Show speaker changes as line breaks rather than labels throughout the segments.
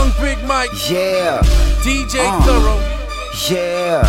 Young Big Mike.
Yeah.
DJ Thorough.
Yeah.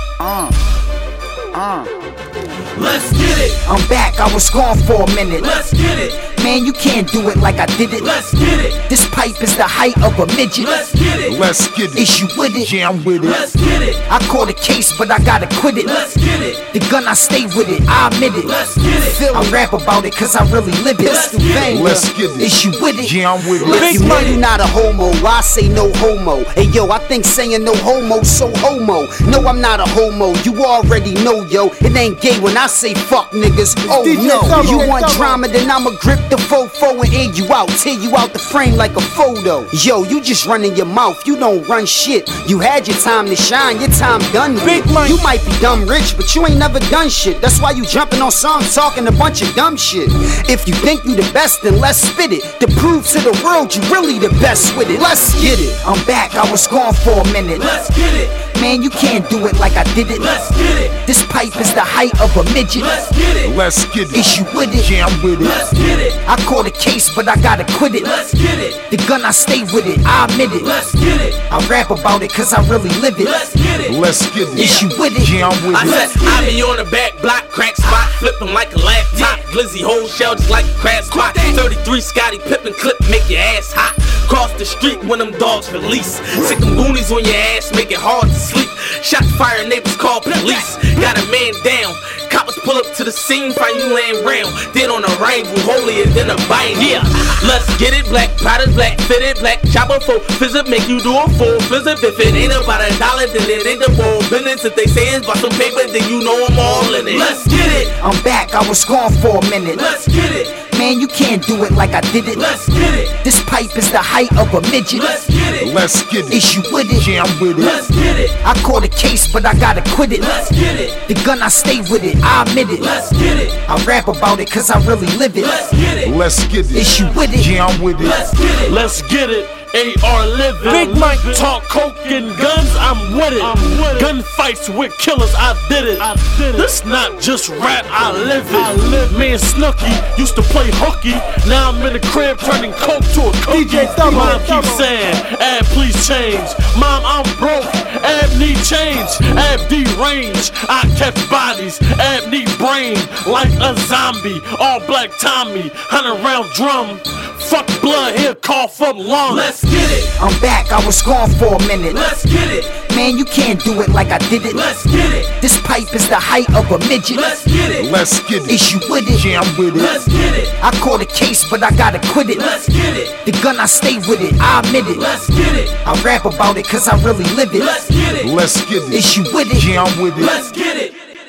Let's get it.
I'm back, I was gone for a minute.
Let's get it.
Man, you can't do it like I did it.
Let's get it.
This pipe is the height of a midget.
Let's get it.
Let's get it.
Is you with it?
Yeah, I'm with it.
Let's get it.
I caught a case, but I gotta quit it.
Let's get it.
The gun, I stay with it, I admit it.
Let's get it.
I rap about it cause I really live it.
Let's get it.
Let's get it.
Is you with it?
Yeah, I'm with it.
Look,
Big
you know
money.
you not a homo, I say no homo. Hey yo, I think saying no homo so homo. No, I'm not a homo, you already know, yo. It ain't gay when I say fuck niggas. Oh no, you want drama, then I'ma grip the fofo and air you out, tear you out the frame like a photo. Yo, you just running your mouth, you don't run shit. You had your time to shine, your time done with.
Big money.
You might be dumb rich, but you ain't never done shit. That's why you jumping on songs talking a bunch of dumb shit. If you think you the best, then let's spit it. To prove to the world you really the best with it. Let's get it. I'm back, I was gone for a minute.
Let's get it.
Man, you can't do it like I did it.
Let's get it.
This pipe is the height of a midget.
Let's get it.
Let's get it.
Is you with it?
Yeah, I'm with it.
Let's get it.
I caught a case, but I gotta quit it.
Let's get it.
The gun, I stay with it, I admit it.
Let's get it.
I rap about it cause I really live it.
Let's get it.
Let's get it.
Is you with it?
Yeah, I'm with
I
it.
said I be on the back block, crack spot, flipping like a laptop. Glizzy whole shell just like a crab spot. 33 Scotty Pippen clip, make your ass hot. Cross the street when them dogs release. Sick them goonies on your ass, make it hard to sleep. Shots fired, neighbors call police. Got a man down. Coppers pull up to the scene, find you laying round. Then on a rival, holier than a bite. Yeah, let's get it. Black powder, black fitted, black chopper for visit, make you do a full visit. If it ain't about $1, then it ain't the whole business. If they say it's about some paper, then you know I'm all in it. Let's get it.
I'm back, I was gone for a minute.
Let's get it.
Man, you can't do it like I did it.
Let's get it.
This pipe is the height of a midget.
Let's get it.
Let's get it.
Is you with it?
Yeah, I'm with it.
Let's get it.
I caught a case, but I gotta quit it.
Let's get it.
The gun, I stay with it, I admit it.
Let's get it.
I rap about it cause I really live it.
Let's get it.
Let's get it.
Is you with it?
Yeah, I'm with it.
Let's get it.
Let's get it. AR living.
Big Mike.
Talk coke and guns, I'm with it. Gunfights with killers, I did it. This not just rap, I live it. Me and Snooki used to play hooky. Now I'm in the crib turning coke to a cookie.
DJ Thorough.
Mom keeps saying, Ab, please change. Mom, I'm broke. Ab need change. Ab deranged. I catch bodies. Ab need brain like a zombie. All black Tommy, 100 round drum. Fuck blood, here cough up lungs.
Let's get it.
I'm back, I was gone for a minute.
Let's get it.
Man, you can't do it like I did it.
Let's get it.
This pipe is the height of a midget.
Let's get it.
Let's get it.
Is you with it?
Yeah, I'm with it.
Let's get it.
I caught a case, but I gotta quit it.
Let's get it.
The gun, I stay with it, I admit it.
Let's get it.
I rap about it cause I really live it.
Let's get it.
Let's get it.
Is you with it?
Yeah, I'm with it.
Let's get it.